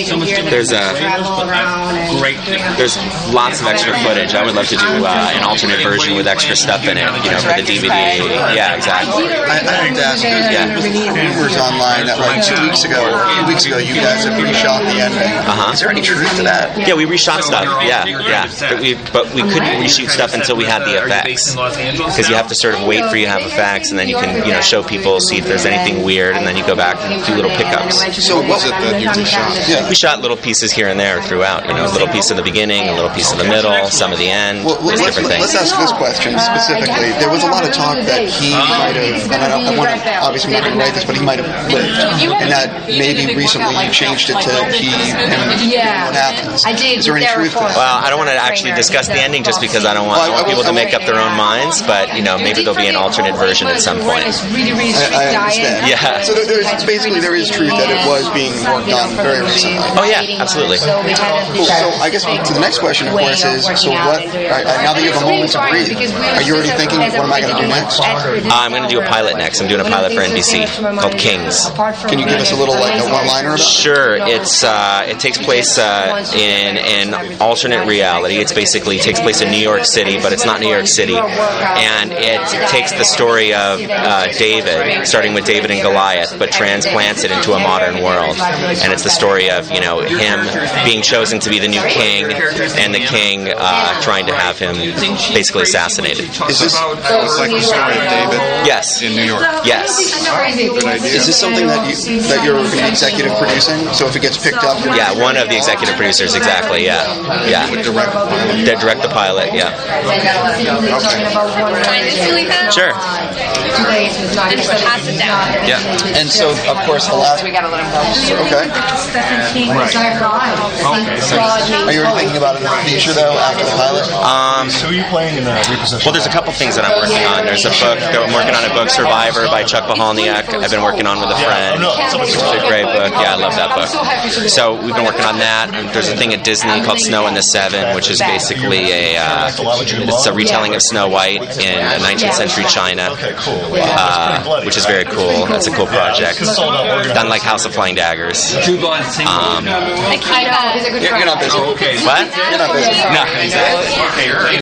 There's lots of extra footage. I would love to do an alternate version with extra stuff in it, for the DVD. Yeah, exactly. I have to ask, there's rumors online that like 2 weeks ago or a few weeks ago you guys have reshot the ending. Is there any truth to that? Yeah, we reshot stuff. Yeah. But we couldn't reshoot stuff until we had the effects, because you have to sort of wait for you to have effects, and then you can show people, see if there's anything weird, and then you go back and do little pickups. So what was it that you reshot? Yeah. We shot little pieces here and there throughout. A little piece in the beginning, a little piece in the middle, some of the end. Different things. Let's ask this question specifically. There was a lot of talk that he might have, and I want to obviously not write this, but he might have lived, and that maybe recently you changed it to he, him, what happens. Is there any truth to that? Well, I don't want to actually discuss the ending just because I don't want people to make up their own minds, but maybe there'll be an alternate version at some point. I understand. Yeah. So there is truth that it was being worked on very recently. Oh yeah, absolutely. Cool. So I guess to the next question, of course, is so what? Now that you have a moment to breathe, are you already thinking what am I going to do next? I'm going to do a pilot next. I'm doing a pilot for NBC called Kings. Can you give us a little a one-liner about it? Sure. It takes place in an alternate reality. It takes place in New York City, but it's not New York City, and it takes the story of David, starting with David and Goliath, but transplants it into a modern world, and it's the story of him being chosen to be the new king, and the king trying to have him basically assassinated. Is this like the story of David? Yes. In New York. Yes. Good idea. Is this something that you're executive producing? So if it gets picked up, yeah, one of the executive producers, exactly. Yeah. Would direct the pilot. They direct the pilot. Yeah. Sure. Yeah. And so, of course, the last. Okay. Are you already thinking about it in the future, though, after the pilot? So are you playing in the reposition? Well, there's a couple things that I'm working on. There's a book. I'm working on a book, Survivor, by Chuck Palahniuk. I've been working on with a friend. It's a great book. Yeah, I love that book. So we've been working on that. There's a thing at Disney called Snow and the Seven, which is basically it's a retelling of Snow White in 19th century China, which is very cool. That's a cool project. Done like House of Flying Daggers. You're not busy. What? You're not busy. No, exactly.